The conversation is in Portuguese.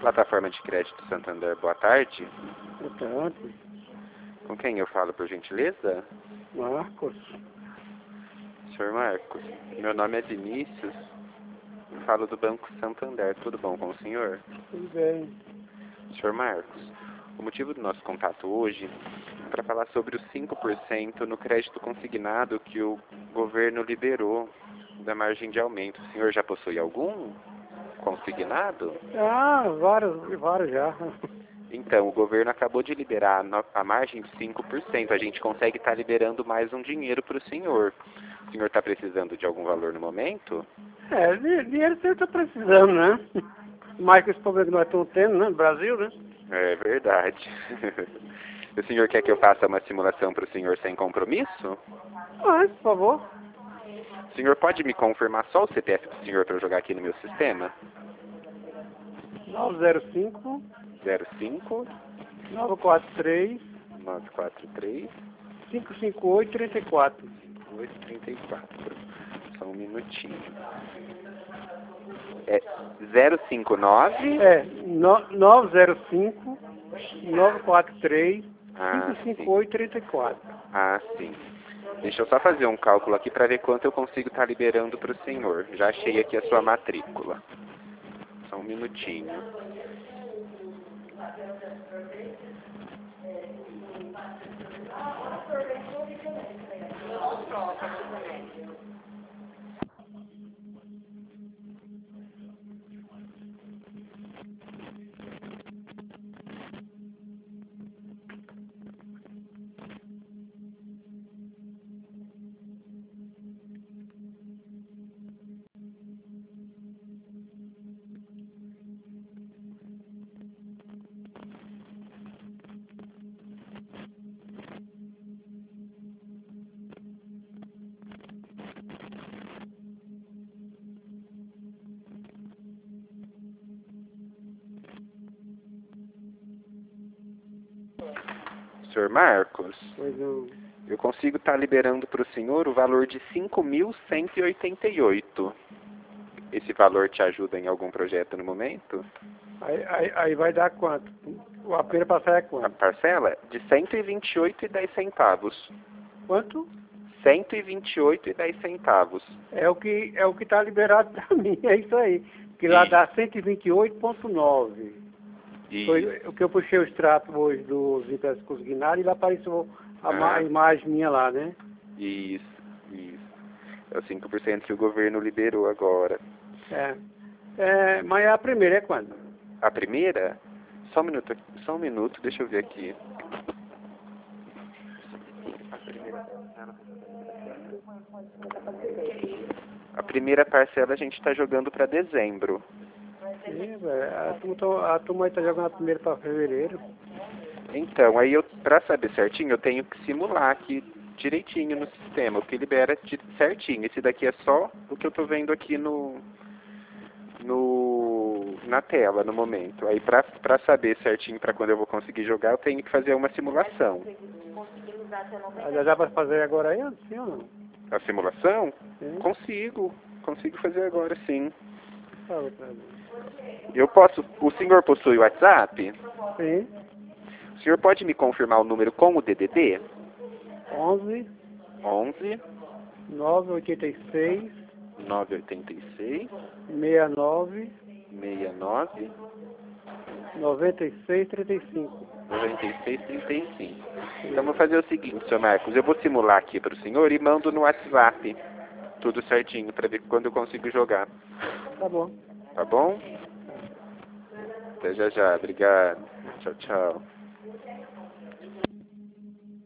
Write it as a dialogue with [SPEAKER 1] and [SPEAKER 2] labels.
[SPEAKER 1] Plataforma de Crédito Santander, boa tarde.
[SPEAKER 2] Boa tarde.
[SPEAKER 1] Com quem eu falo, por gentileza?
[SPEAKER 2] Marcos.
[SPEAKER 1] Senhor Marcos, meu nome é Vinícius, eu falo do Banco Santander, tudo bom com o senhor?
[SPEAKER 2] Tudo bem.
[SPEAKER 1] Senhor Marcos, o motivo do nosso contato hoje é para falar sobre os 5% no crédito consignado que o governo liberou da margem de aumento. O senhor já possui algum consignado?
[SPEAKER 2] Vários já.
[SPEAKER 1] Então, o governo acabou de liberar a margem de 5%. A gente consegue estar liberando mais um dinheiro para o senhor. O senhor está precisando de algum valor no momento?
[SPEAKER 2] Dinheiro você está precisando, né? Mais que esse problema que nós estamos tendo, né? No Brasil, né?
[SPEAKER 1] É verdade. O senhor quer que eu faça uma simulação para o senhor sem compromisso?
[SPEAKER 2] Por favor.
[SPEAKER 1] O senhor pode me confirmar só o CPF do senhor para eu jogar aqui no meu sistema?
[SPEAKER 2] 905
[SPEAKER 1] 05
[SPEAKER 2] 943
[SPEAKER 1] 943
[SPEAKER 2] 558 34.
[SPEAKER 1] 834. Só um minutinho. É 059?
[SPEAKER 2] 905 943 558 34.
[SPEAKER 1] Ah, sim. Deixa eu só fazer um cálculo aqui para ver quanto eu consigo estar liberando para o senhor. Já achei aqui a sua matrícula. Só um minutinho. Senhor Marcos,
[SPEAKER 2] Pois não.
[SPEAKER 1] eu consigo estar liberando para o senhor o valor de 5.188. Esse valor te ajuda em algum projeto no momento?
[SPEAKER 2] Aí vai dar quanto? A primeira passagem é
[SPEAKER 1] A
[SPEAKER 2] quanto?
[SPEAKER 1] parcela de 128,10 centavos.
[SPEAKER 2] Quanto?
[SPEAKER 1] 128,10 centavos.
[SPEAKER 2] É o que está liberado para mim, é isso aí. Que lá dá 128,9. Foi o que eu puxei o extrato hoje dos empréstimos consignados e lá apareceu a imagem minha lá, né?
[SPEAKER 1] Isso. É o 5% que o governo liberou agora.
[SPEAKER 2] Mas a primeira é quando?
[SPEAKER 1] A primeira? Só um minuto, deixa eu ver aqui. A primeira parcela a gente está jogando para dezembro.
[SPEAKER 2] Sim, a turma está jogando a primeira para fevereiro.
[SPEAKER 1] Então, aí para saber certinho, eu tenho que simular aqui direitinho no sistema, o que libera certinho. Esse daqui é só o que eu estou vendo aqui na tela no momento. Aí para saber certinho para quando eu vou conseguir jogar, eu tenho que fazer uma simulação.
[SPEAKER 2] Já dá para fazer agora aí, sim ou não?
[SPEAKER 1] A simulação?
[SPEAKER 2] Sim.
[SPEAKER 1] Consigo fazer agora sim.
[SPEAKER 2] Fala pra mim.
[SPEAKER 1] Eu posso. O senhor possui o WhatsApp?
[SPEAKER 2] Sim.
[SPEAKER 1] O senhor pode me confirmar o número com o DDD?
[SPEAKER 2] 11 986
[SPEAKER 1] 986
[SPEAKER 2] 69
[SPEAKER 1] 69
[SPEAKER 2] 96 35.
[SPEAKER 1] 9635. Então vou fazer o seguinte, senhor Marcos, eu vou simular aqui para o senhor e mando no WhatsApp tudo certinho para ver quando eu consigo jogar.
[SPEAKER 2] Tá bom.
[SPEAKER 1] Tá bom? Até já, obrigado. Tchau, tchau.